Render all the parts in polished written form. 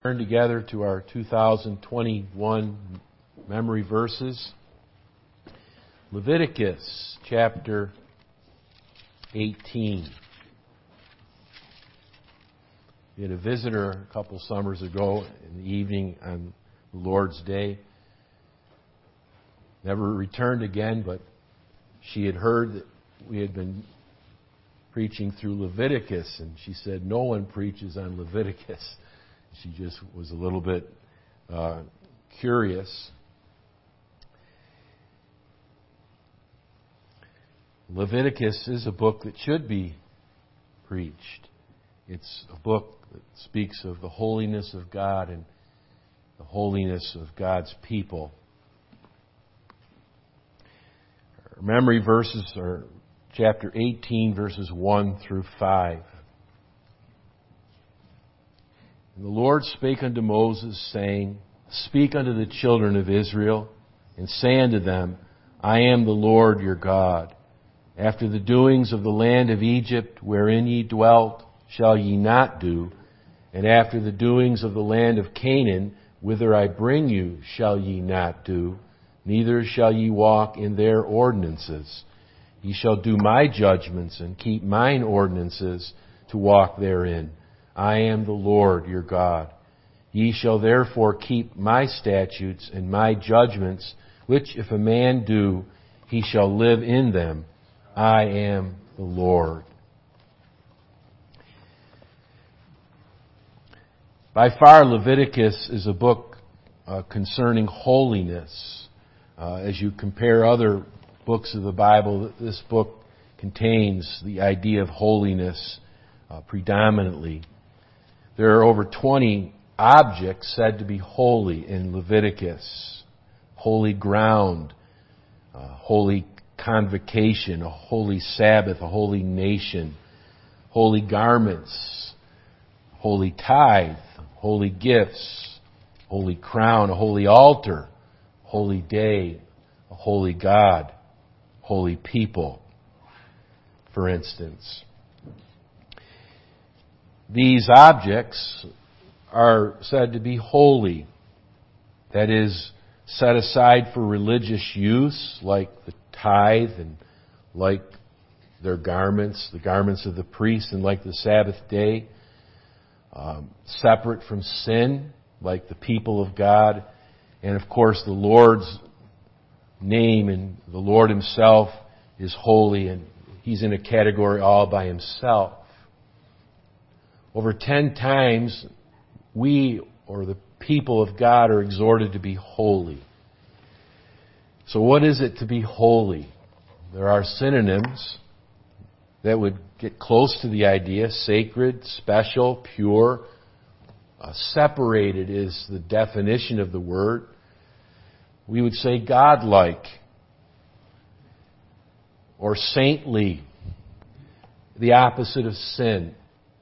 Turn together to our 2021 memory verses. Leviticus chapter 18. We had a visitor a couple summers ago in the evening on the Lord's Day. Never returned again, but she had heard that we had been preaching through Leviticus, and she said, "No one preaches on Leviticus." She just was a little bit curious. Leviticus is a book that should be preached. It's a book that speaks of the holiness of God and the holiness of God's people. Our memory verses are chapter 18, verses 1 through 5. And the Lord spake unto Moses, saying, Speak unto the children of Israel, and say unto them, I am the Lord your God. After the doings of the land of Egypt, wherein ye dwelt, shall ye not do, and after the doings of the land of Canaan, whither I bring you, shall ye not do, neither shall ye walk in their ordinances. Ye shall do my judgments, and keep mine ordinances, to walk therein. I am the Lord your God. Ye shall therefore keep my statutes and my judgments, which if a man do, he shall live in them. I am the Lord. By far, Leviticus is a book concerning holiness. As you compare other books of the Bible, this book contains the idea of holiness predominantly. There are over 20 objects said to be holy in Leviticus. Holy ground, holy convocation, a holy Sabbath, a holy nation, holy garments, holy tithe, holy gifts, holy crown, a holy altar, holy day, a holy God, holy people, for instance. These objects are said to be holy. That is, set aside for religious use, like the tithe and like their garments, the garments of the priests, and like the Sabbath day. Separate from sin, like the people of God. And of course, the Lord's name and the Lord Himself is holy, and He's in a category all by Himself. Over 10 times, we, or the people of God, are exhorted to be holy. So what is it to be holy? There are synonyms that would get close to the idea. Sacred, special, pure. Separated is the definition of the word. We would say godlike or saintly. The opposite of sin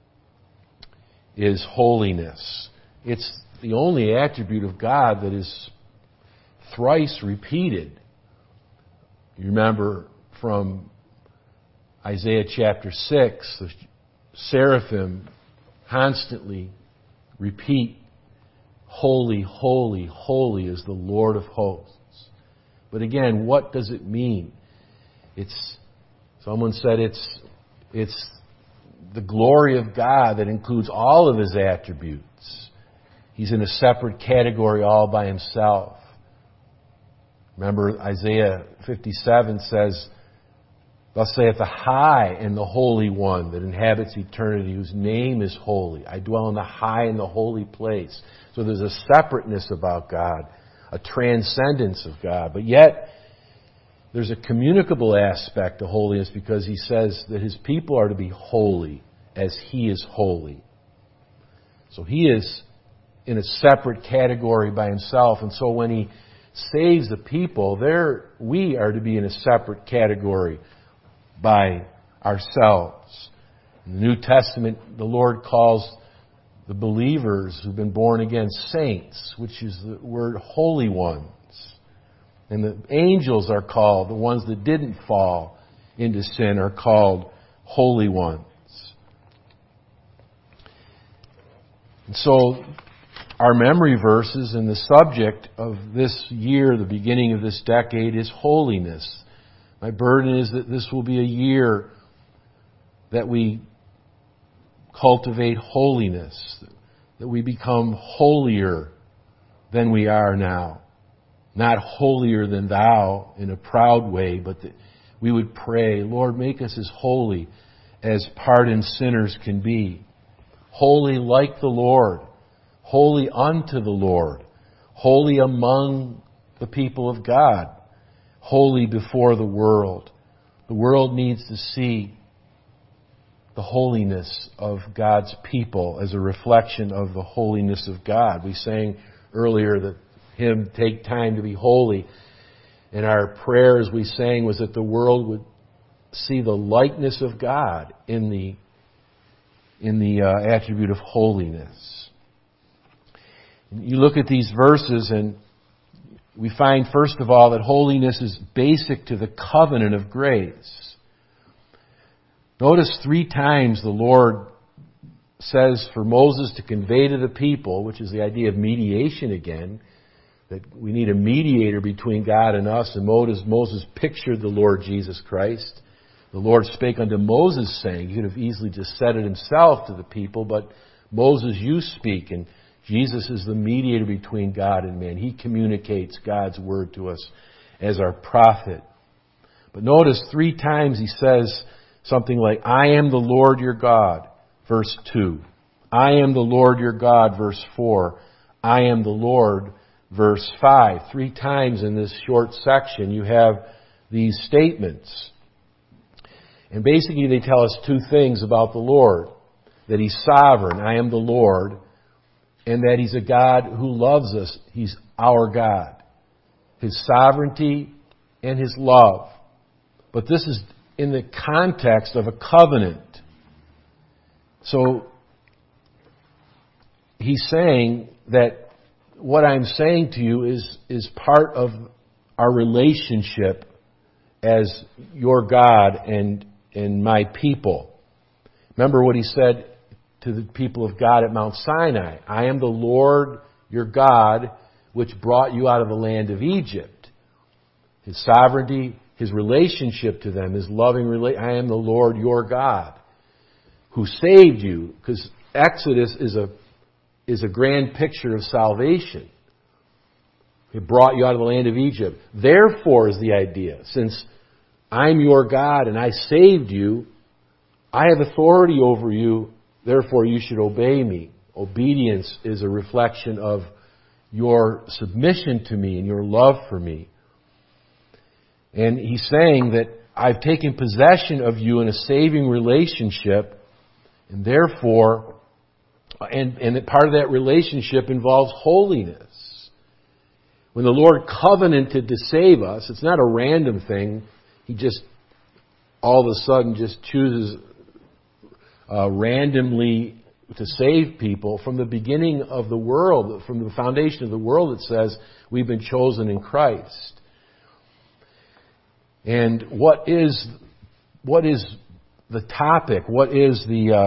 is holiness. It's the only attribute of God that is thrice repeated. You remember from Isaiah chapter 6, the seraphim constantly repeat, Holy, holy, holy is the Lord of hosts. But again, what does it mean? Someone said it's the glory of God that includes all of His attributes. He's in a separate category all by Himself. Remember, Isaiah 57 says, Thus saith the high and the holy one that inhabits eternity, whose name is holy. I dwell in the high and the holy place. So there's a separateness about God, a transcendence of God. But yet, there's a communicable aspect to holiness, because He says that His people are to be holy as He is holy. So He is in a separate category by Himself. And so when He saves the people, we are to be in a separate category by ourselves. In the New Testament, the Lord calls the believers who've been born again saints, which is the word holy ones. And the angels are called, the ones that didn't fall into sin are called holy ones. And so our memory verses and the subject of this year, the beginning of this decade, is holiness. My burden is that this will be a year that we cultivate holiness, that we become holier than we are now. Not holier than thou in a proud way, but that we would pray, Lord, make us as holy as pardoned sinners can be. Holy like the Lord. Holy unto the Lord. Holy among the people of God. Holy before the world. The world needs to see the holiness of God's people as a reflection of the holiness of God. We sang earlier the hymn, Take Time to Be Holy. And our prayer as we sang was that the world would see the likeness of God in the attribute of holiness. You look at these verses and we find, first of all, that holiness is basic to the covenant of grace. Notice 3 times the Lord says for Moses to convey to the people, which is the idea of mediation again, that we need a mediator between God and us. And Moses pictured the Lord Jesus Christ. The Lord spake unto Moses, saying, he could have easily just said it himself to the people, but Moses, you speak, and Jesus is the mediator between God and man. He communicates God's word to us as our prophet. But notice 3 times he says something like, I am the Lord your God, verse 2. I am the Lord your God, verse 4. I am the Lord, verse 5. 3 times in this short section you have these statements. And basically they tell us 2 things about the Lord. That He's sovereign, I am the Lord, and that He's a God who loves us. He's our God. His sovereignty and His love. But this is in the context of a covenant. So He's saying that what I'm saying to you is part of our relationship as your God and my people. Remember what He said to the people of God at Mount Sinai. I am the Lord your God, which brought you out of the land of Egypt. His sovereignty, His relationship to them, His loving relationship. I am the Lord your God, who saved you. Because Exodus is a grand picture of salvation. He brought you out of the land of Egypt. Therefore is the idea, since I'm your God and I saved you, I have authority over you, therefore you should obey me. Obedience is a reflection of your submission to me and your love for me. And He's saying that I've taken possession of you in a saving relationship, and therefore, and that part of that relationship involves holiness. When the Lord covenanted to save us, it's not a random thing. He just all of a sudden just chooses randomly to save people. From the beginning of the world, from the foundation of the world, it says we've been chosen in Christ. And what is the topic? What is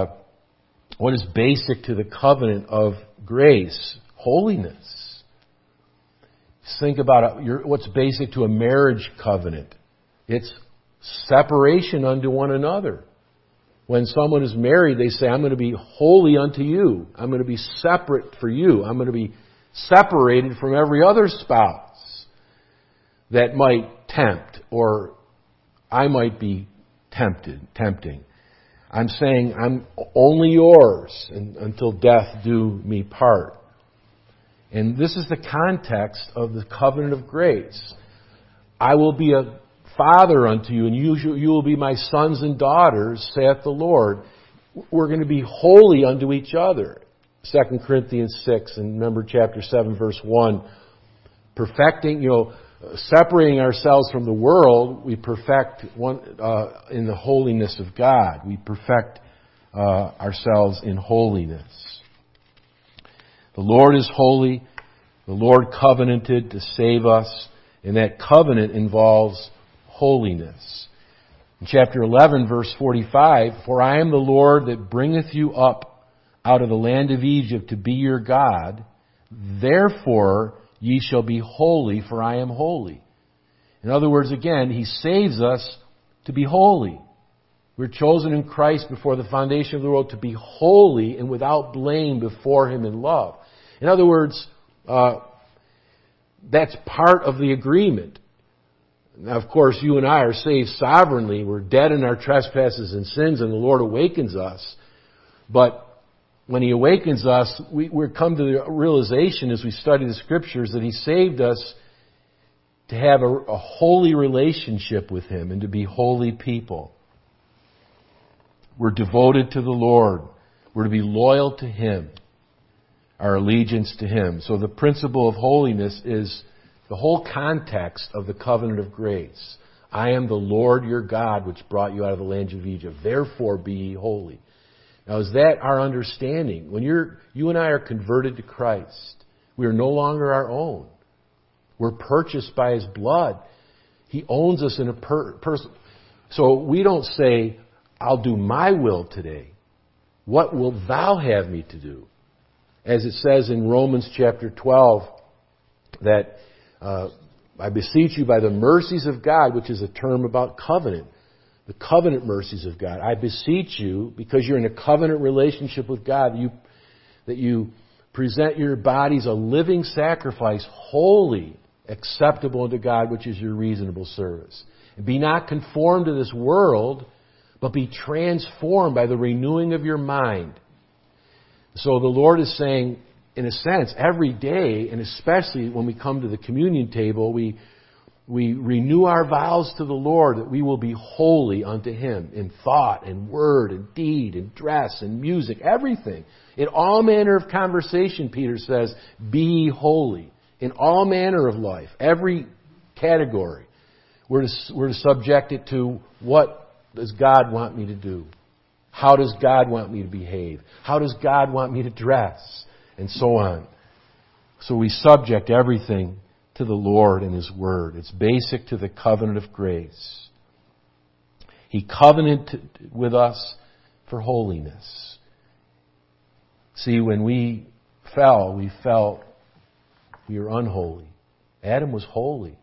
basic to the covenant of grace? Holiness. Think about what's basic to a marriage covenant. It's separation unto one another. When someone is married, they say, I'm going to be holy unto you. I'm going to be separate for you. I'm going to be separated from every other spouse that might tempt, or I might be tempting. I'm saying I'm only yours until death do me part. And this is the context of the covenant of grace. I will be a father unto you, and you will be my sons and daughters, saith the Lord. We're going to be holy unto each other. 2 Corinthians 6, and remember chapter 7, verse 1. Perfecting, separating ourselves from the world, we perfect one in the holiness of God. We perfect ourselves in holiness. The Lord is holy. The Lord covenanted to save us, and that covenant involves holiness. In chapter 11, verse 45, For I am the Lord that bringeth you up out of the land of Egypt to be your God. Therefore ye shall be holy, for I am holy. In other words, again, He saves us to be holy. We're chosen in Christ before the foundation of the world to be holy and without blame before Him in love. In other words, that's part of the agreement. Now, of course, you and I are saved sovereignly. We're dead in our trespasses and sins, and the Lord awakens us. But when He awakens us, we come to the realization as we study the Scriptures that He saved us to have a holy relationship with Him and to be holy people. We're devoted to the Lord. We're to be loyal to Him, our allegiance to Him. So the principle of holiness is the whole context of the covenant of grace. I am the Lord your God, which brought you out of the land of Egypt. Therefore be ye holy. Now, is that our understanding? When you and I are converted to Christ, we are no longer our own. We're purchased by His blood. He owns us in a person. So we don't say, I'll do my will today. What will thou have me to do? As it says in Romans chapter 12, that I beseech you by the mercies of God, which is a term about covenant, the covenant mercies of God. I beseech you, because you're in a covenant relationship with God, that you present your bodies a living sacrifice, holy, acceptable unto God, which is your reasonable service. And be not conformed to this world, but be transformed by the renewing of your mind. So the Lord is saying, in a sense, every day, and especially when we come to the communion table, we renew our vows to the Lord that we will be holy unto Him in thought and word and deed and dress and music, everything. In all manner of conversation, Peter says, be holy. In all manner of life, every category. We're to subject it to what does God want me to do? How does God want me to behave? How does God want me to dress? And so on. So we subject everything to the Lord and His Word. It's basic to the covenant of grace. He covenanted with us for holiness. See, when we fell, we were unholy. Adam was holy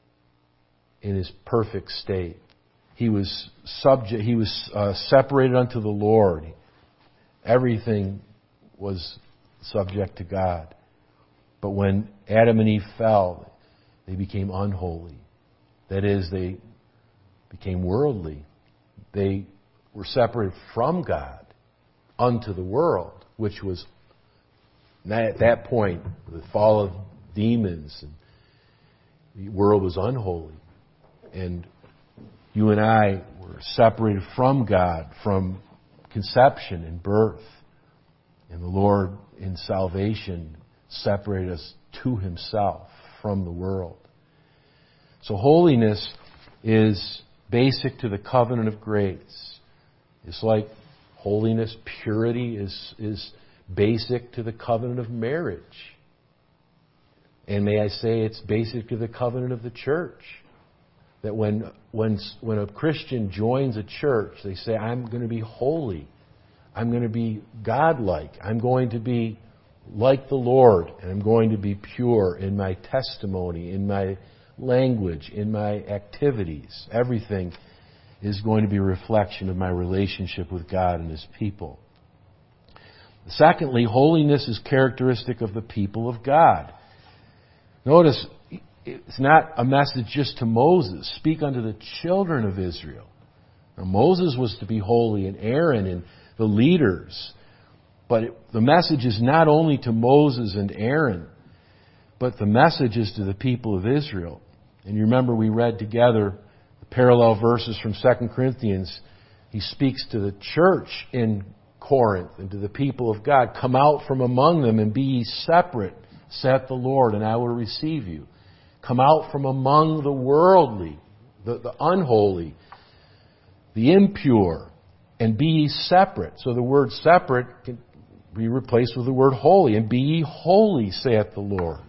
in his perfect state. He was separated unto the Lord. Everything was subject to God. But when Adam and Eve fell, they became unholy. That is, they became worldly. They were separated from God unto the world, which was, at that point, the fall of demons, and the world was unholy. And you and I were separated from God from conception and birth. And the Lord, in salvation, separated us to Himself from the world. So holiness is basic to the covenant of grace. It's like holiness, purity is basic to the covenant of marriage. And may I say it's basic to the covenant of the church. That when a Christian joins a church, they say, I'm going to be holy. I'm going to be godlike. I'm going to be like the Lord. And I'm going to be pure in my testimony, in my language, in my activities. Everything is going to be a reflection of my relationship with God and His people. Secondly, holiness is characteristic of the people of God. Notice, it's not a message just to Moses. Speak unto the children of Israel. Now, Moses was to be holy, and Aaron and the leaders. But the message is not only to Moses and Aaron, but the message is to the people of Israel. And you remember we read together the parallel verses from 2 Corinthians. He speaks to the church in Corinth and to the people of God. Come out from among them and be ye separate, saith the Lord, and I will receive you. Come out from among the worldly, the unholy, the impure, and be ye separate. So the word separate can be replaced with the word holy. And be ye holy, saith the Lord.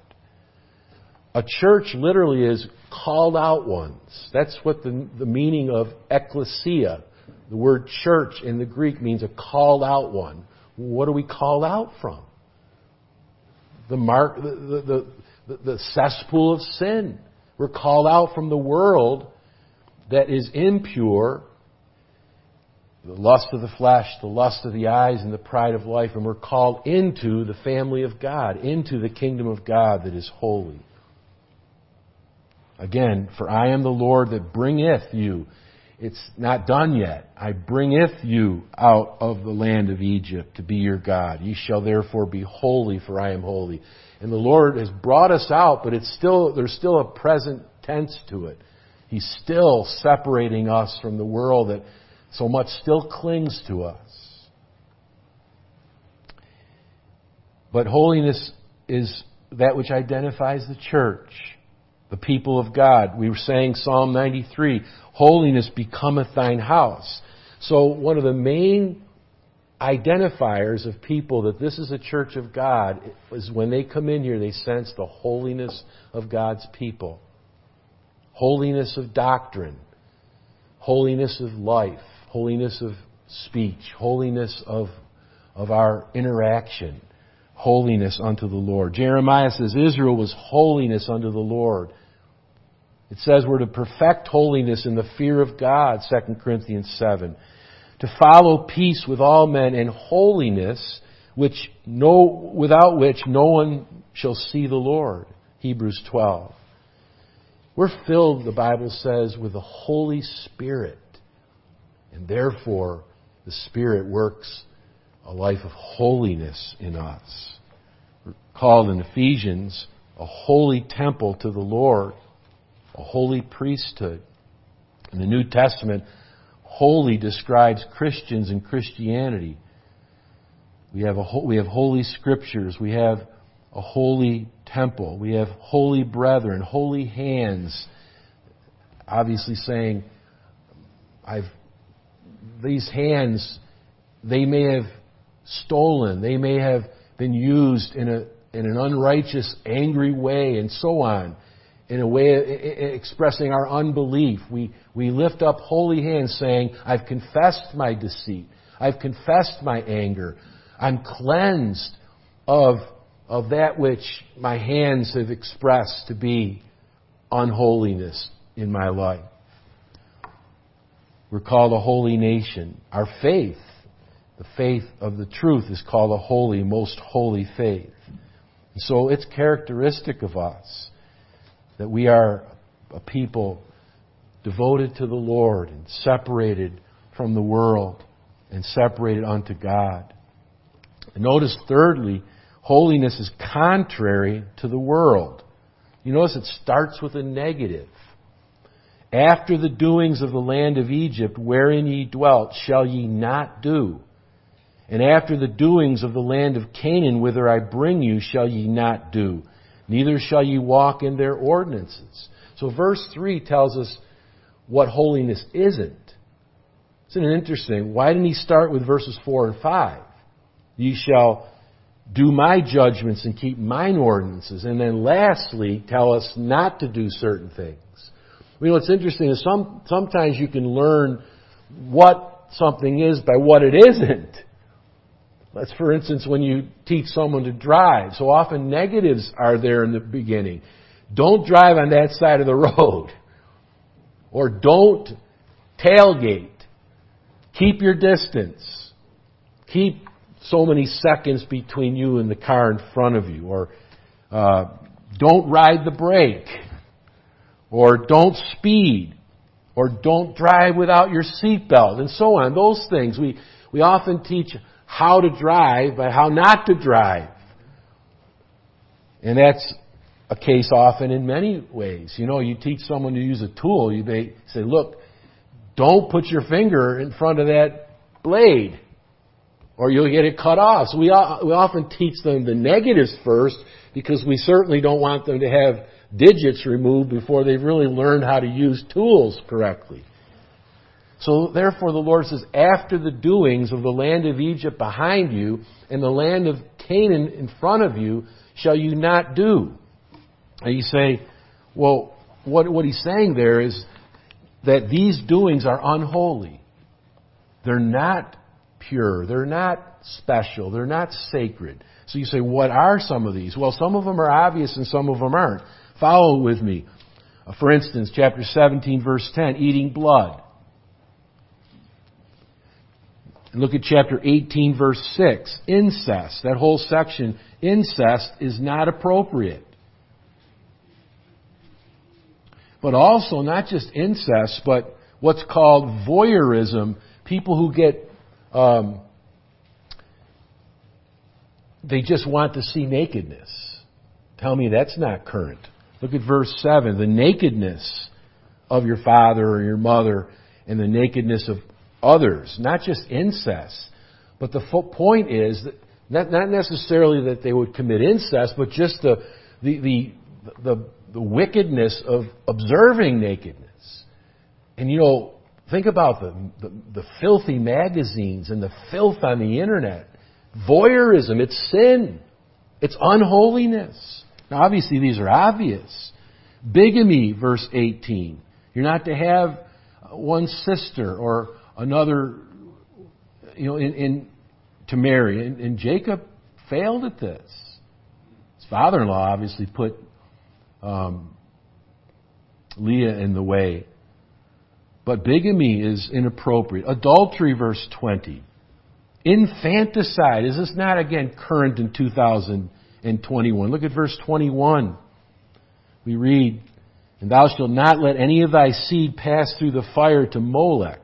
A church literally is called out ones. That's what the meaning of ecclesia. The word church in the Greek means a called out one. What are we called out from? the cesspool of sin. We're called out from the world that is impure, the lust of the flesh, the lust of the eyes, and the pride of life, and we're called into the family of God, into the kingdom of God that is holy. Again, for I am the Lord that bringeth you. It's not done yet. I bringeth you out of the land of Egypt to be your God. Ye shall therefore be holy, for I am holy. And the Lord has brought us out, but there's still a present tense to it. He's still separating us from the world that so much still clings to us. But holiness is that which identifies the church, the people of God. We were saying Psalm 93, holiness becometh thine house. So one of the main identifiers of people that this is a church of God is when they come in here, they sense the holiness of God's people. Holiness of doctrine, holiness of life, holiness of speech, holiness of our interaction, holiness unto the Lord. Jeremiah says Israel was holiness unto the Lord. It says we're to perfect holiness in the fear of God, 2 Corinthians 7. To follow peace with all men and holiness, without which no one shall see the Lord, Hebrews 12. We're filled, the Bible says, with the Holy Spirit. And therefore, the Spirit works a life of holiness in us. We're called in Ephesians a holy temple to the Lord, a holy priesthood. In the New Testament, holy describes Christians and Christianity. We have holy scriptures. We have a holy temple. We have holy brethren, holy hands. Obviously saying, these hands, they may have stolen. They may have been used in an unrighteous, angry way, and so on. In a way expressing our unbelief. We lift up holy hands saying, I've confessed my deceit. I've confessed my anger. I'm cleansed of that which my hands have expressed to be unholiness in my life. We're called a holy nation. Our faith, the faith of the truth, is called a holy, most holy faith. And so it's characteristic of us that we are a people devoted to the Lord and separated from the world and separated unto God. And notice, thirdly, holiness is contrary to the world. You notice it starts with a negative. After the doings of the land of Egypt, wherein ye dwelt, shall ye not do. And after the doings of the land of Canaan, whither I bring you, shall ye not do. Neither shall ye walk in their ordinances. So verse 3 tells us what holiness isn't. Isn't it interesting? Why didn't he start with verses 4 and 5? Ye shall do my judgments and keep mine ordinances. And then lastly, tell us not to do certain things. You know, what's interesting is sometimes you can learn what something is by what it isn't. That's, for instance, when you teach someone to drive. So often negatives are there in the beginning. Don't drive on that side of the road. Or don't tailgate. Keep your distance. Keep so many seconds between you and the car in front of you. Or don't ride the brake. Or don't speed. Or don't drive without your seatbelt. And so on. Those things. We often teach how to drive, but how not to drive. And that's a case often in many ways. You know, you teach someone to use a tool, you may say, look, don't put your finger in front of that blade, or you'll get it cut off. So we often teach them the negatives first, because we certainly don't want them to have digits removed before they've really learned how to use tools correctly. So therefore the Lord says, after the doings of the land of Egypt behind you and the land of Canaan in front of you, shall you not do. And you say, well, what he's saying there is that these doings are unholy. They're not pure. They're not special. They're not sacred. So you say, what are some of these? Well, some of them are obvious and some of them aren't. Follow with me. For instance, chapter 17, verse 10, eating blood. Look at chapter 18, verse 6, incest. That whole section, incest is not appropriate. But also, not just incest, but what's called voyeurism. People who get, they just want to see nakedness. Tell me that's not current. Look at verse 7. The nakedness of your father or your mother and the nakedness of others. Not just incest. But the point is, that not necessarily that they would commit incest, but just the wickedness of observing nakedness. And think about the filthy magazines and the filth on the internet. Voyeurism, it's sin. It's unholiness. Now, obviously, these are obvious. Bigamy, verse 18. You're not to have one sister or another, to marry. And Jacob failed at this. His father-in-law obviously put Leah in the way. But bigamy is inappropriate. Adultery, verse 20. Infanticide. Is this not, again, current in 2021? Look at verse 21. We read, and thou shalt not let any of thy seed pass through the fire to Molech.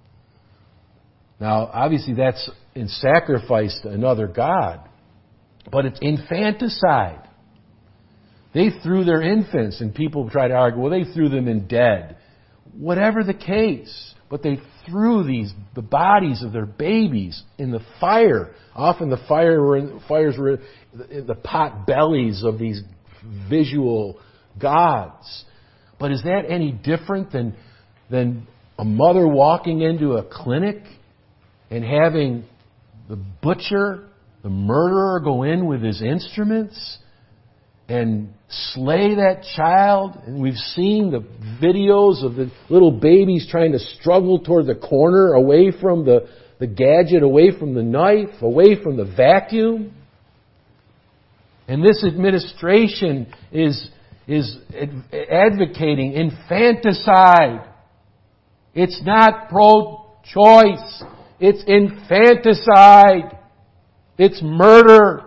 Now, obviously that's in sacrifice to another god. But it's infanticide. They threw their infants, and people try to argue, well, they threw them in dead. Whatever the case, but they threw the bodies of their babies in the fire. Often the fires were in the pot bellies of these visual gods. But is that any different than a mother walking into a clinic and having the butcher, the murderer, go in with his instruments and slay that child? And we've seen the videos of the little babies trying to struggle toward the corner, away from the gadget, away from the knife, away from the vacuum. And this administration is advocating infanticide. It's not pro-choice. It's infanticide. It's murder.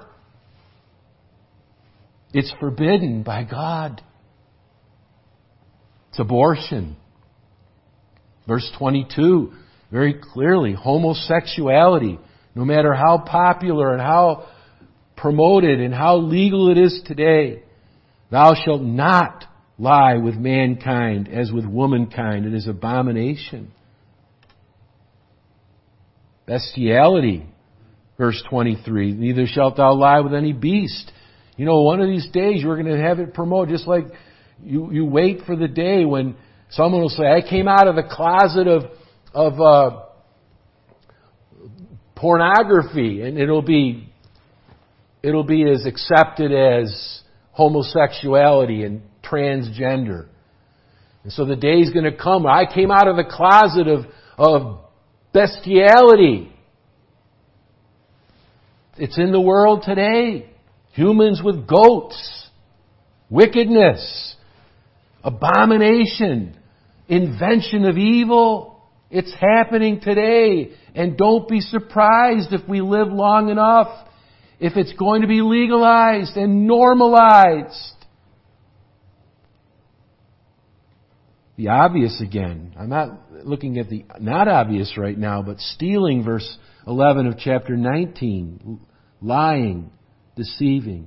It's forbidden by God. It's abortion. Verse 22, very clearly, homosexuality, no matter how popular and how promoted and how legal it is today, thou shalt not lie with mankind as with womankind. It is abomination. Bestiality, verse 23, neither shalt thou lie with any beast. One of these days you're going to have it promoted, just like you wait for the day when someone will say, I came out of the closet of pornography, and it'll be as accepted as homosexuality and transgender. And so the day's going to come where I came out of the closet of bestiality. It's in the world today. Humans with goats, wickedness, abomination, invention of evil. It's happening today. And don't be surprised if we live long enough, if it's going to be legalized and normalized. The obvious again. I'm not looking at the not obvious right now, but stealing, verse 11 of chapter 19. Lying. Deceiving.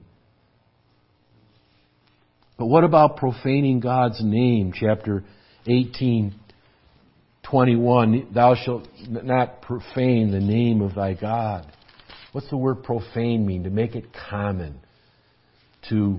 But what about profaning God's name? Chapter 18:21. Thou shalt not profane the name of thy God. What's the word profane mean? To make it common. To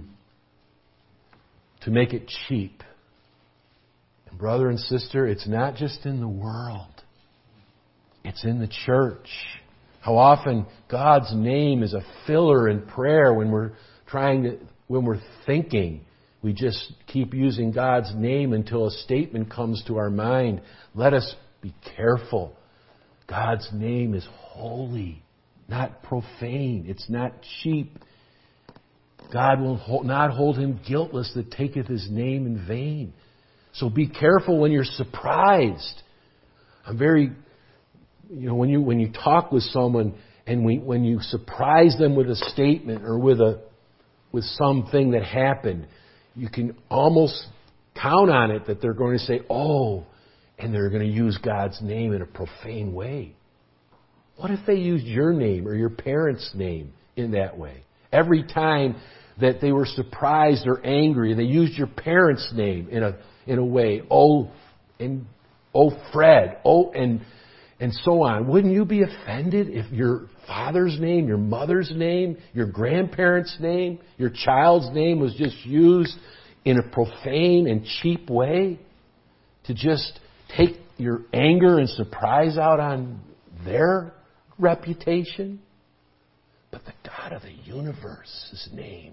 make it cheap. And brother and sister, it's not just in the world. It's in the church. How often God's name is a filler in prayer when we're thinking. We just keep using God's name until a statement comes to our mind. Let us be careful. God's name is holy. not profane. It's not cheap. God will not hold him guiltless that taketh his name in vain. So be careful when you're surprised. I'm very, when you talk with someone and when you surprise them with a statement or with something that happened, you can almost count on it that they're going to say, "Oh," and they're going to use God's name in a profane way. What if they used your name or your parents' name in that way? Every time that they were surprised or angry, they used your parents' name in a way. "Oh, Fred," and so on. Wouldn't you be offended if your father's name, your mother's name, your grandparents' name, your child's name was just used in a profane and cheap way to just take your anger and surprise out on their reputation? But the God of the universe's name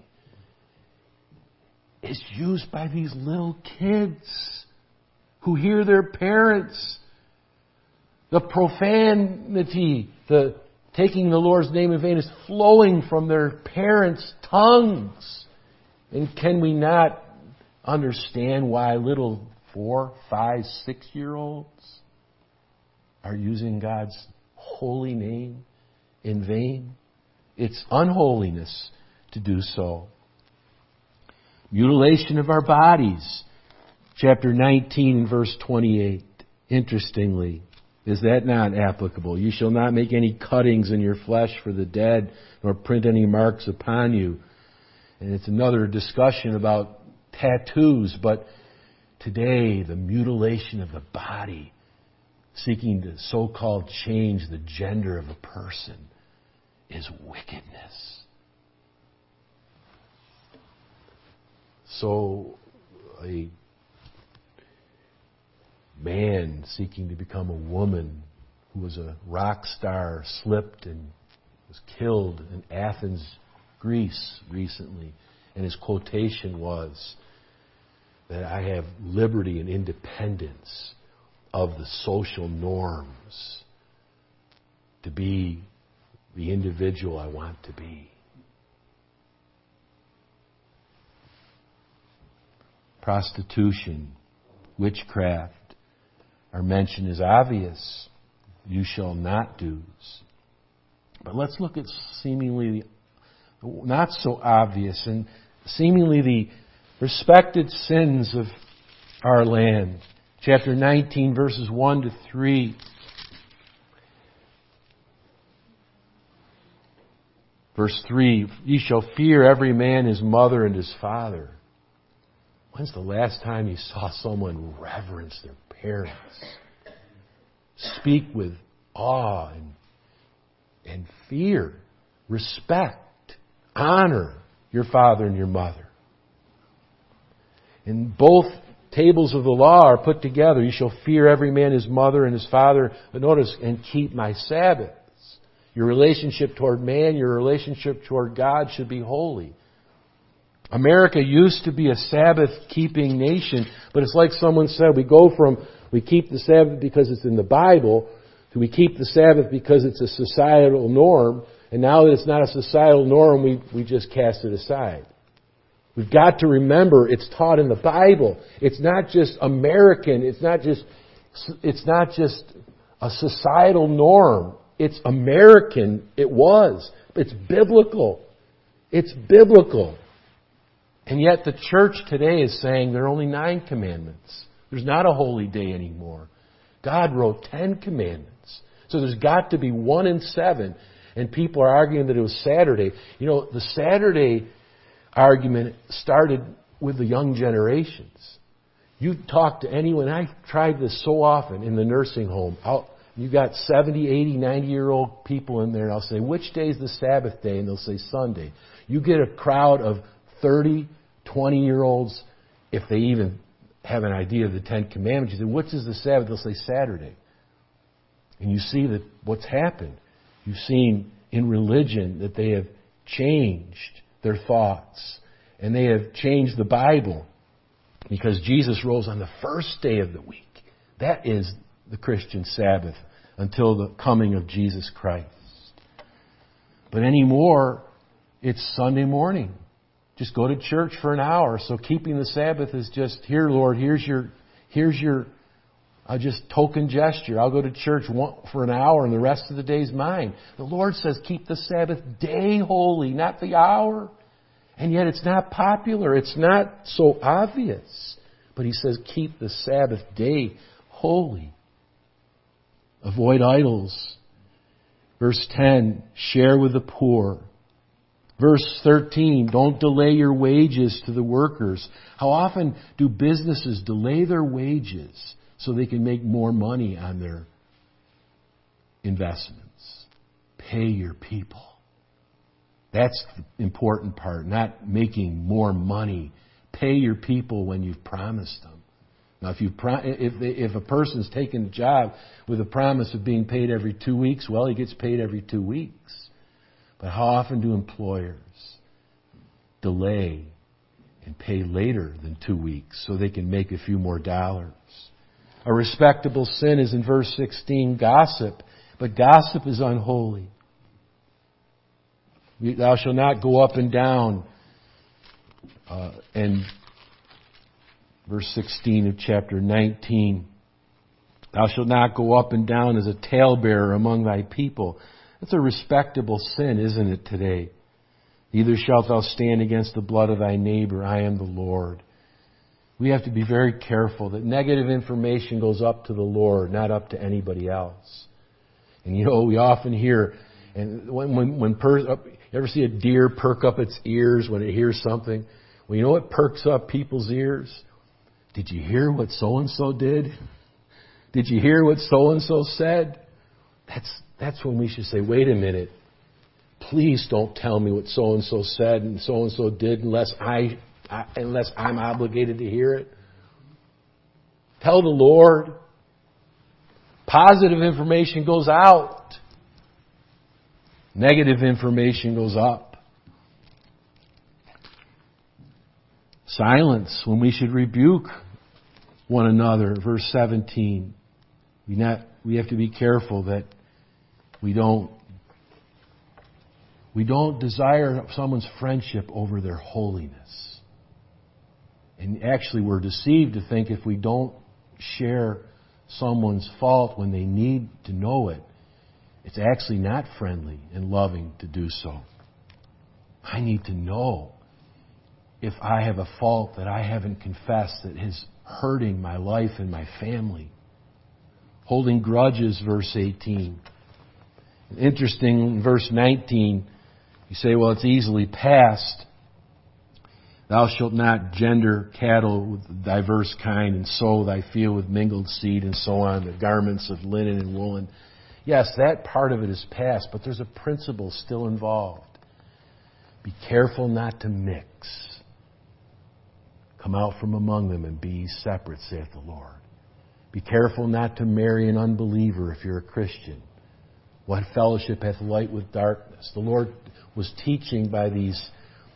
is used by these little kids who hear their parents. The profanity, the taking the Lord's name in vain is flowing from their parents' tongues. And can we not understand why little 4, 5, 6-year-olds are using God's holy name in vain? It's unholiness to do so. Mutilation of our bodies. Chapter 19 and verse 28. Interestingly, is that not applicable? "You shall not make any cuttings in your flesh for the dead, nor print any marks upon you." And it's another discussion about tattoos, but today the mutilation of the body, seeking to so-called change the gender of a person, is wickedness. So a man seeking to become a woman who was a rock star slipped and was killed in Athens, Greece recently. And his quotation was that "I have liberty and independence of the social norms to be the individual I want to be." Prostitution, witchcraft are mentioned as obvious. "You shall not do's." But let's look at seemingly not so obvious and seemingly the respected sins of our land. Chapter 19, verses 1 to 3. Verse 3, "Ye shall fear every man his mother and his father." When's the last time you saw someone reverence their parents? Speak with awe and fear, respect, honor your father and your mother. And both tables of the law are put together. "You shall fear every man his mother and his father." But notice, "and keep my Sabbaths." Your relationship toward man, your relationship toward God should be holy. America used to be a Sabbath-keeping nation, but it's like someone said, we keep the Sabbath because it's in the Bible, to we keep the Sabbath because it's a societal norm, and now that it's not a societal norm, we just cast it aside. We've got to remember it's taught in the Bible. It's not just American. It's not just a societal norm. It's American. It was. It's biblical. It's biblical. And yet the church today is saying there are only 9 commandments. There's not a holy day anymore. God wrote 10 commandments. So there's got to be 1 in 7. And people are arguing that it was Saturday. The Saturday argument started with the young generations. You talk to anyone, I've tried this so often in the nursing home. You got 70, 80, 90-year-old people in there, and I'll say, "Which day is the Sabbath day?" And they'll say, "Sunday." You get a crowd of 30, 20-year-olds, if they even have an idea of the 10 Commandments. You say, "Which is the Sabbath?" They'll say, "Saturday." And you see that what's happened. You've seen in religion that they have changed their thoughts. And they have changed the Bible. Because Jesus rose on the first day of the week. That is the Christian Sabbath until the coming of Jesus Christ. But anymore, it's Sunday morning. Just go to church for an hour. So keeping the Sabbath is just, here, Lord, here's your just token gesture. I'll go to church for an hour and the rest of the day's mine. The Lord says keep the Sabbath day holy, not the hour. And yet it's not popular. It's not so obvious. But He says keep the Sabbath day holy. Avoid idols. Verse 10, share with the poor. Verse 13, don't delay your wages to the workers. How often do businesses delay their wages so they can make more money on their investments? Pay your people. That's the important part, not making more money. Pay your people when you've promised them. Now, if a person's taken a job with a promise of being paid every 2 weeks, well, he gets paid every 2 weeks. But how often do employers delay and pay later than 2 weeks so they can make a few more dollars? A respectable sin is in verse 16, gossip. But gossip is unholy. Thou shalt not go up and down. And verse 16 of chapter 19. Thou shalt not go up and down as a talebearer among thy people. That's a respectable sin, isn't it, today? Neither shalt thou stand against the blood of thy neighbor. I am the Lord. We have to be very careful that negative information goes up to the Lord, not up to anybody else. And we often hear, and you ever see a deer perk up its ears when it hears something? Well, you know what perks up people's ears? Did you hear what so-and-so did? Did you hear what so-and-so said? That's when we should say, wait a minute. Please don't tell me what so-and-so said and so-and-so did unless I'm obligated to hear it. Tell the Lord. Positive information goes out. Negative information goes up. Silence when we should rebuke one another. Verse 17. We have to be careful that we don't desire someone's friendship over their holiness. And actually we're deceived to think if we don't share someone's fault when they need to know it, it's actually not friendly and loving to do so. I need to know if I have a fault that I haven't confessed that is hurting my life and my family. Holding grudges, verse 18. Interesting, verse 19, you say, well, it's easily passed. Thou shalt not gender cattle with diverse kind and sow thy field with mingled seed and so on, the garments of linen and woolen. Yes, that part of it is past, but there's a principle still involved. Be careful not to mix. Come out from among them and be ye separate, saith the Lord. Be careful not to marry an unbeliever if you're a Christian. What fellowship hath light with darkness? The Lord was teaching by these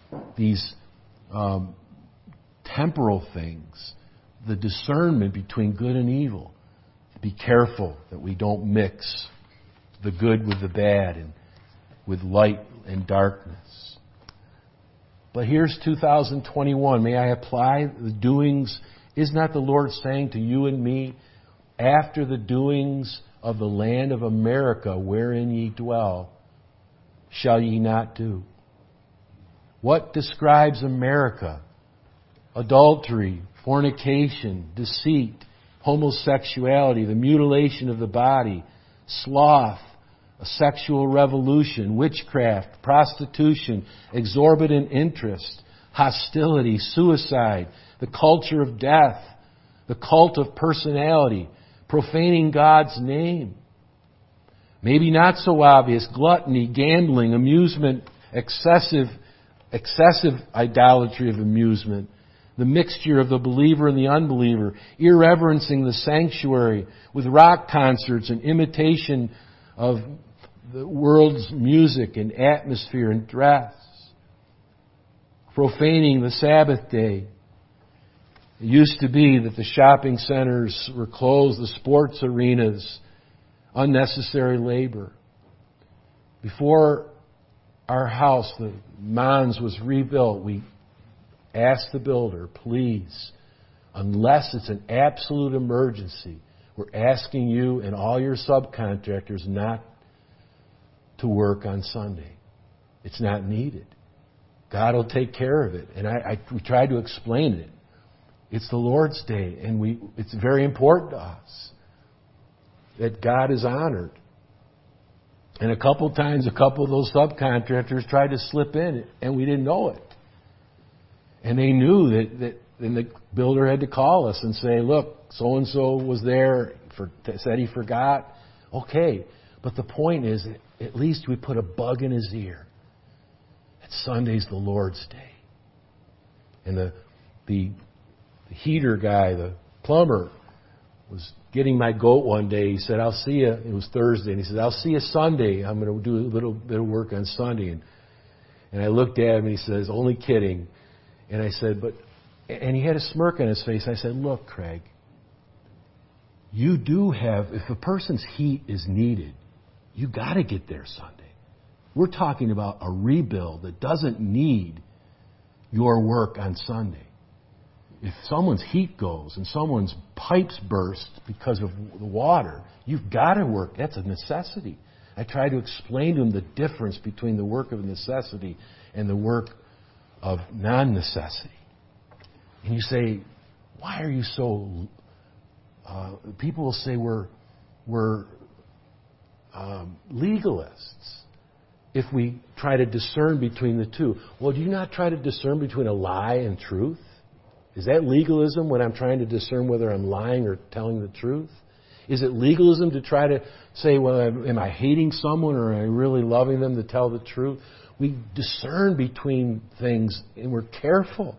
temporal things, the discernment between good and evil. Be careful that we don't mix the good with the bad and with light and darkness. But here's 2021. May I apply the doings? Is not the Lord saying to you and me, after the doings of the land of America wherein ye dwell, shall ye not do? What describes America? Adultery, fornication, deceit, homosexuality, the mutilation of the body, sloth, a sexual revolution, witchcraft, prostitution, exorbitant interest, hostility, suicide, the culture of death, the cult of personality, profaning God's name. Maybe not so obvious, gluttony, gambling, amusement, excessive idolatry of amusement, the mixture of the believer and the unbeliever, irreverencing the sanctuary with rock concerts and imitation of the world's music and atmosphere and dress, profaning the Sabbath day. It used to be that the shopping centers were closed, the sports arenas, unnecessary labor. Before our house, the Mons, was rebuilt, we asked the builder, please, unless it's an absolute emergency, we're asking you and all your subcontractors not to work on Sunday. It's not needed. God will take care of it. And we tried to explain it. It's the Lord's Day, and it's very important to us that God is honored. And a couple times, a couple of those subcontractors tried to slip in, and we didn't know it. And they knew that then the builder had to call us and say, look, so-and-so was there, said he forgot. Okay, but the point is, at least we put a bug in his ear. That Sunday's the Lord's Day. And the heater guy, the plumber, was getting my goat one day. He said, I'll see you. It was Thursday. And he said, I'll see you Sunday. I'm going to do a little bit of work on Sunday. And I looked at him and he says, only kidding. And I said, and he had a smirk on his face. I said, look, Craig, you do have, if a person's heat is needed, you got to get there Sunday. We're talking about a rebuild that doesn't need your work on Sunday. If someone's heat goes and someone's pipes burst because of the water, you've got to work. That's a necessity. I try to explain to him the difference between the work of necessity and the work of non-necessity. And you say, why are you so... people will say we're legalists if we try to discern between the two. Well, do you not try to discern between a lie and truth? Is that legalism when I'm trying to discern whether I'm lying or telling the truth? Is it legalism to try to say, well, am I hating someone or am I really loving them to tell the truth? We discern between things and we're careful.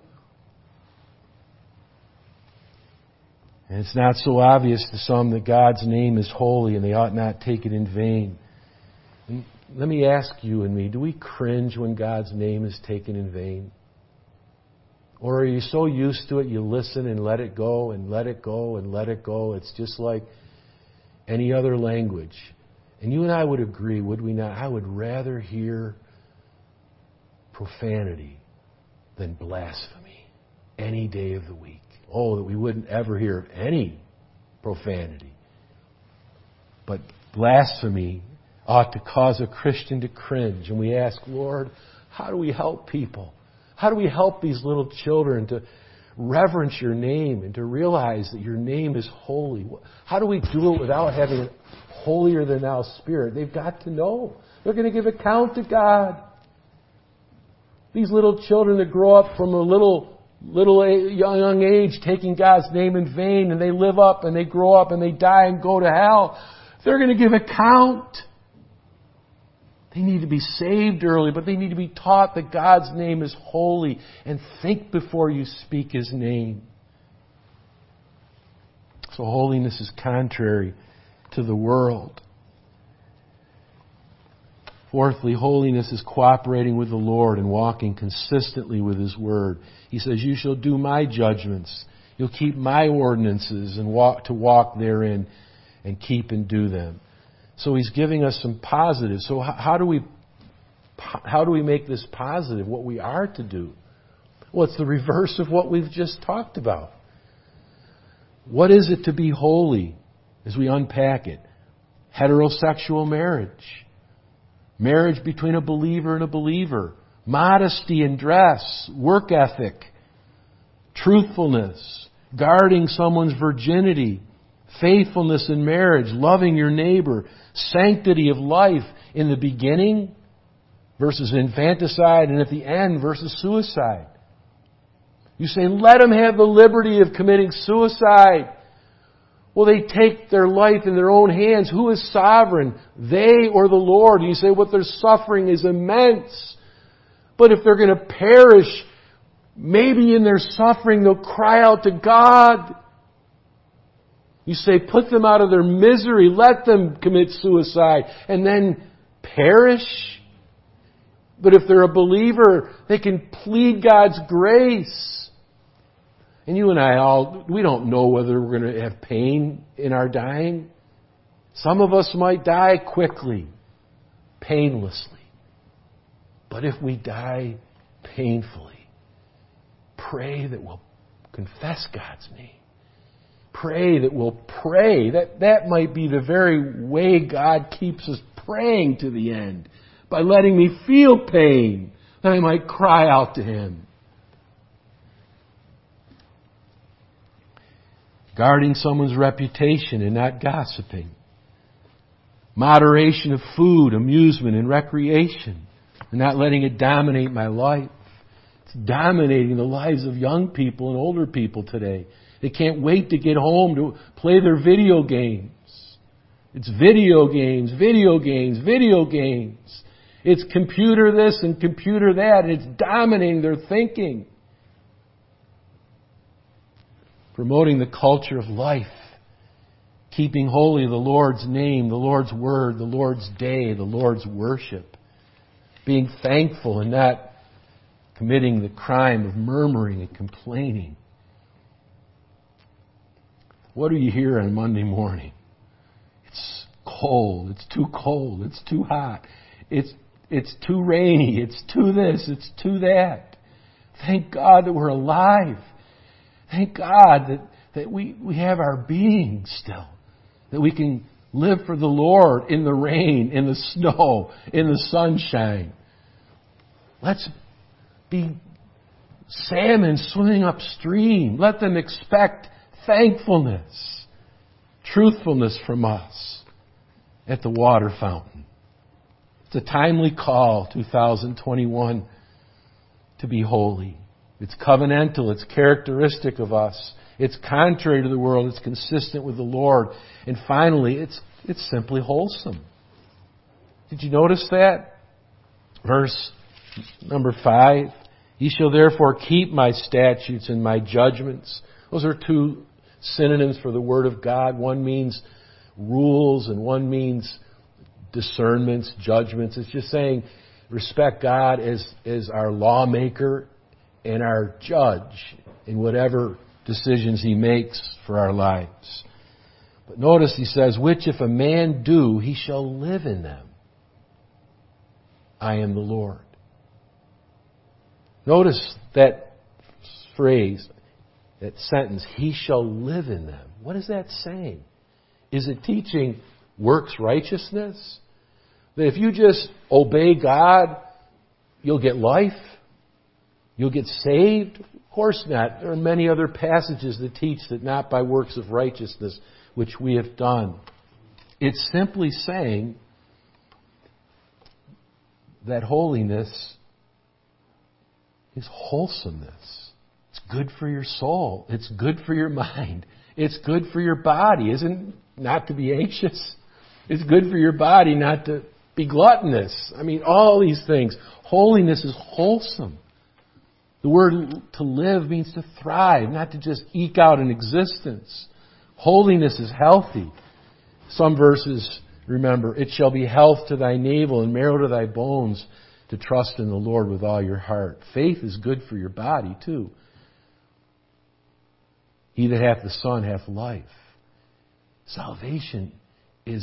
And it's not so obvious to some that God's name is holy and they ought not take it in vain. And let me ask you and me, do we cringe when God's name is taken in vain? Or are you so used to it, you listen and let it go and let it go and let it go? It's just like any other language. And you and I would agree, would we not? I would rather hear profanity than blasphemy any day of the week. Oh, that we wouldn't ever hear of any profanity. But blasphemy ought to cause a Christian to cringe. And we ask, Lord, how do we help people? How do we help these little children to reverence your name and to realize that your name is holy? How do we do it without having a holier than thou spirit? They've got to know. They're going to give account to God. These little children that grow up from a young age taking God's name in vain, and they live up and they grow up and they die and go to hell, they're going to give account. They need to be saved early, but they need to be taught that God's name is holy, and think before you speak His name. So holiness is contrary to the world. Fourthly, holiness is cooperating with the Lord and walking consistently with His Word. He says, you shall do my judgments. You'll keep my ordinances and walk therein and keep and do them. So He's giving us some positives. So how do we make this positive, what we are to do? Well, it's the reverse of what we've just talked about. What is it to be holy as we unpack it? Heterosexual marriage. Marriage between a believer and a believer. Modesty in dress. Work ethic. Truthfulness. Guarding someone's virginity. Faithfulness in marriage. Loving your neighbor. Sanctity of life in the beginning versus infanticide, and at the end versus suicide. You say, let them have the liberty of committing suicide. Well, they take their life in their own hands. Who is sovereign? They or the Lord? You say, what they're suffering is immense. But if they're going to perish, maybe in their suffering they'll cry out to God. You say, put them out of their misery. Let them commit suicide and then perish. But if they're a believer, they can plead God's grace. And you and I we don't know whether we're going to have pain in our dying. Some of us might die quickly, painlessly. But if we die painfully, pray that we'll confess God's name. Pray that we'll pray. That might be the very way God keeps us praying to the end. By letting me feel pain, that I might cry out to Him. Guarding someone's reputation and not gossiping. Moderation of food, amusement, and recreation. And not letting it dominate my life. It's dominating the lives of young people and older people today. They can't wait to get home to play their video games. It's video games, video games, video games. It's computer this and computer that, and it's dominating their thinking. Promoting the culture of life. Keeping holy the Lord's name, the Lord's word, the Lord's day, the Lord's worship. Being thankful and not committing the crime of murmuring and complaining. What do you hear on Monday morning? It's cold. It's too cold. It's too hot. It's too rainy. It's too this. It's too that. Thank God that we're alive. Thank God that we have our being still. That we can live for the Lord in the rain, in the snow, in the sunshine. Let's be salmon swimming upstream. Let them expect thankfulness, truthfulness from us at the water fountain. It's a timely call, 2021, to be holy. It's covenantal. It's characteristic of us. It's contrary to the world. It's consistent with the Lord. And finally, it's simply wholesome. Did you notice that? Verse number 5. Ye shall therefore keep my statutes and my judgments. Those are two synonyms for the Word of God. One means rules and one means discernments, judgments. It's just saying respect God as our lawmaker and our judge in whatever decisions He makes for our lives. But notice He says, which if a man do, he shall live in them. I am the Lord. Notice that phrase, that sentence, he shall live in them. What is that saying? Is it teaching works righteousness? That if you just obey God, you'll get life? You'll get saved? Of course not. There are many other passages that teach that not by works of righteousness, which we have done. It's simply saying that holiness is wholesomeness. It's good for your soul. It's good for your mind. It's good for your body. Isn't not to be anxious? It's good for your body not to be gluttonous. I mean, all these things. Holiness is wholesome. The word to live means to thrive, not to just eke out an existence. Holiness is healthy. Some verses, remember, it shall be health to thy navel and marrow to thy bones to trust in the Lord with all your heart. Faith is good for your body too. He that hath the Son hath life. Salvation is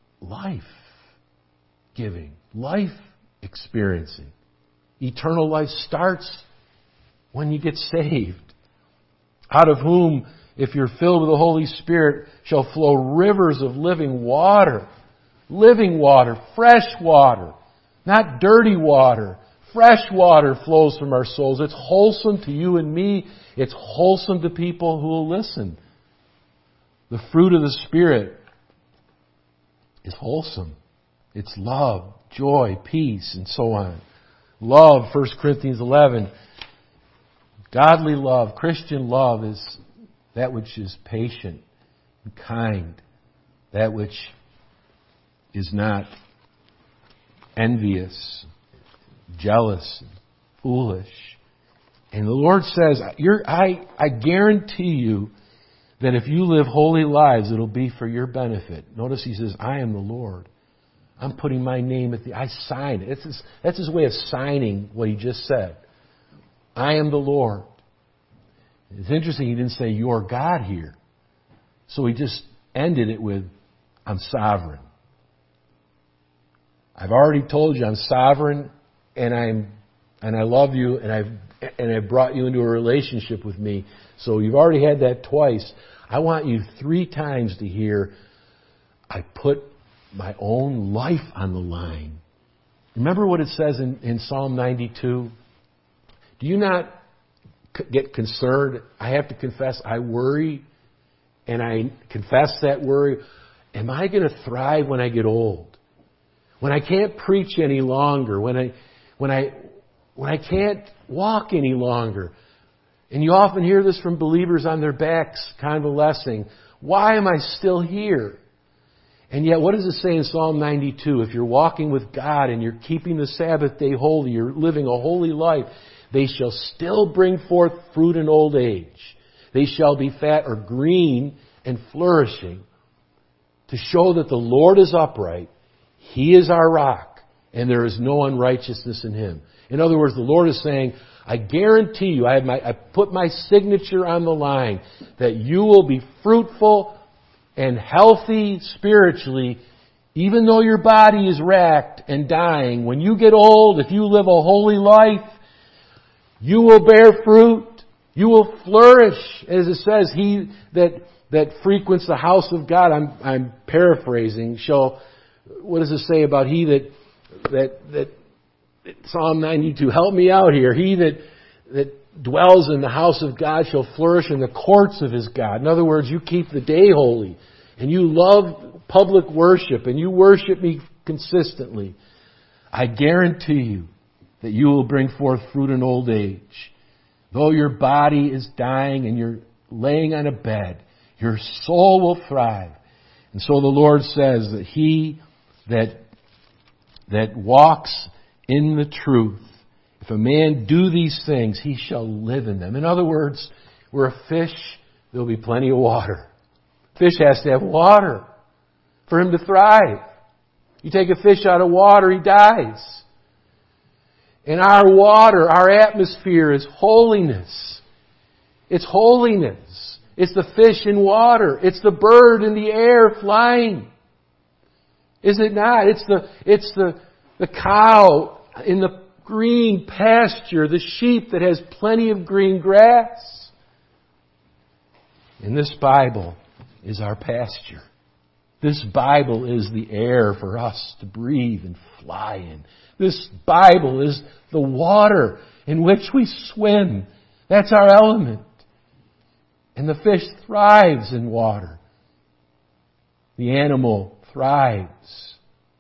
life-giving, life-experiencing. Eternal life starts when you get saved. Out of whom, if you're filled with the Holy Spirit, shall flow rivers of living water. Living water, fresh water, not dirty water. Fresh water flows from our souls. It's wholesome to you and me. It's wholesome to people who will listen. The fruit of the Spirit is wholesome. It's love, joy, peace, and so on. Love, 1 Corinthians 11. Godly love, Christian love is that which is patient and kind. That which is not envious, jealous, foolish. And the Lord says, I guarantee you that if you live holy lives, it'll be for your benefit. Notice He says, I am the Lord. I'm putting my name I sign it. That's His way of signing what He just said. I am the Lord. It's interesting He didn't say your God here. So He just ended it with, I'm sovereign. I've already told you I'm sovereign and I love you, and I've brought you into a relationship with me. So you've already had that twice. I want you 3 times to hear, I put my own life on the line. Remember what it says in Psalm 92? Do you not get concerned? I have to confess, I worry, and I confess that worry. Am I going to thrive when I get old? When I can't preach any longer? When I can't walk any longer? And you often hear this from believers on their backs, convalescing. Why am I still here? And yet, what does it say in Psalm 92? If you're walking with God and you're keeping the Sabbath day holy, you're living a holy life, they shall still bring forth fruit in old age. They shall be fat or green and flourishing, to show that the Lord is upright. He is our rock, and there is no unrighteousness in Him. In other words, the Lord is saying, I guarantee you, I put my signature on the line, that you will be fruitful and healthy spiritually, even though your body is racked and dying. When you get old, if you live a holy life, you will bear fruit. You will flourish. As it says, he that frequents the house of God, I'm paraphrasing, what does it say about he that Psalm 92, help me out here. He that dwells in the house of God shall flourish in the courts of his God. In other words, you keep the day holy, and you love public worship, and you worship me consistently. I guarantee you that you will bring forth fruit in old age. Though your body is dying and you're laying on a bed, your soul will thrive. And so the Lord says that he that walks in the truth, if a man do these things, he shall live in them. In other words, where a fish, there'll be plenty of water. Fish has to have water for him to thrive. You take a fish out of water, he dies. And our water, our atmosphere is holiness. It's holiness. It's the fish in water. It's the bird in the air flying. Is it not? It's the cow in the green pasture, the sheep that has plenty of green grass. And this Bible is our pasture. This Bible is the air for us to breathe and fly in. This Bible is the water in which we swim. That's our element. And the fish thrives in water. The animal thrives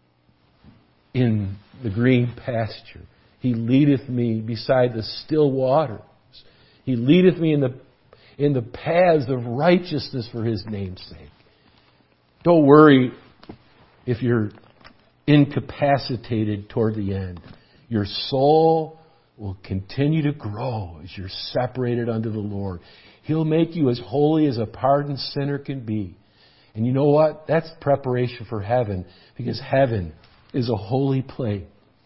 in the green pasture. He leadeth me beside the still waters. He leadeth me in the paths of righteousness for His name's sake. Don't worry if you're incapacitated toward the end. Your soul will continue to grow as you're separated unto the Lord. He'll make you as holy as a pardoned sinner can be. And you know what? That's preparation for heaven, because heaven is a holy place.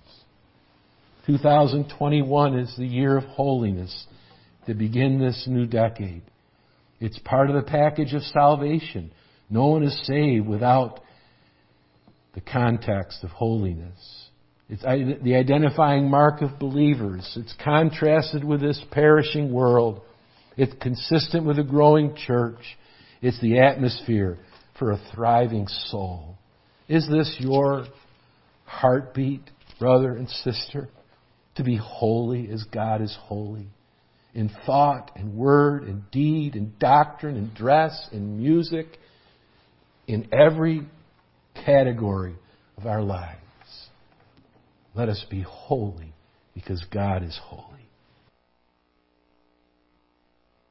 2021 is the year of holiness to begin this new decade. It's part of the package of salvation. No one is saved without the context of holiness. It's the identifying mark of believers. It's contrasted with this perishing world. It's consistent with a growing church. It's the atmosphere for a thriving soul. Is this your heartbeat, brother and sister? To be holy as God is holy. In thought and word and deed and doctrine and dress and music. In every category of our lives. Let us be holy because God is holy.